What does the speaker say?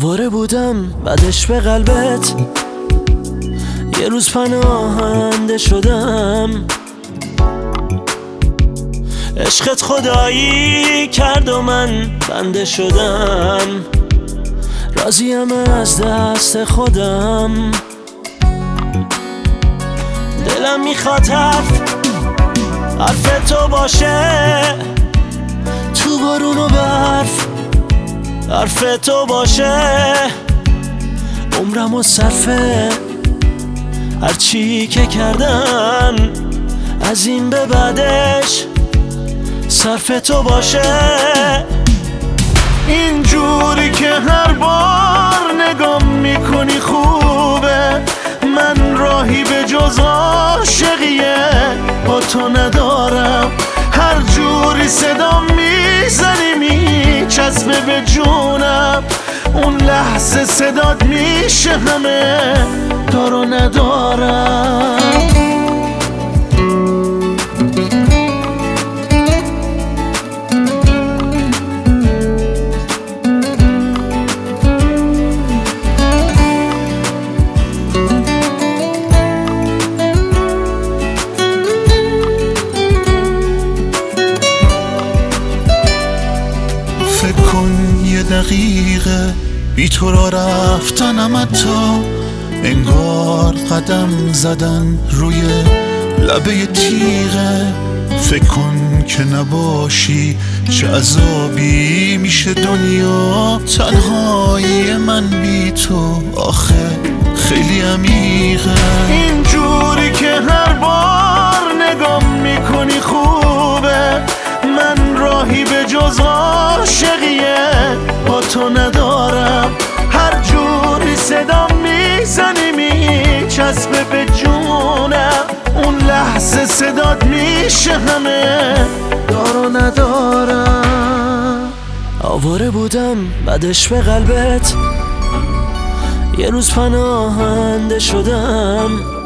آواره بودم بعدش به قلبت، یه روز پناهنده شدم. عشقت خدایی کرد و من بنده شدم. راضیم از دست خودم، دلم میخواد حرف تو باشه، تو بارون و برف حرف تو باشه. عمرم و صرفه هرچی که کردم، از این به بعدش صرف تو باشه. اینجوری که هر بار نگام میکنی خوبه، من راهی به جز عاشقیه با تو ندارم. هر جوری صدا میزنی میچسبه به جونم، اون لحظه صدات میشه همه دار و ندارم. فکر کن یه دقیقه بی تو را رفتنم، حتی انگار قدم زدن روی لبه تیغه. فکر کن که نباشی چه عذابی میشه دنیا، تنهایی من بی تو آخه خیلی عمیقه. اینجوری که هر بار نگام میکنی خوبه، من راهی به جز عاشقیه با تو ندارم. هر جوری صدا میزنی میچسبه به جونم، اون لحظه صدات میشه همه دار و ندارم. آواره بودم بعدش به قلبت، یه روز پناهنده شدم.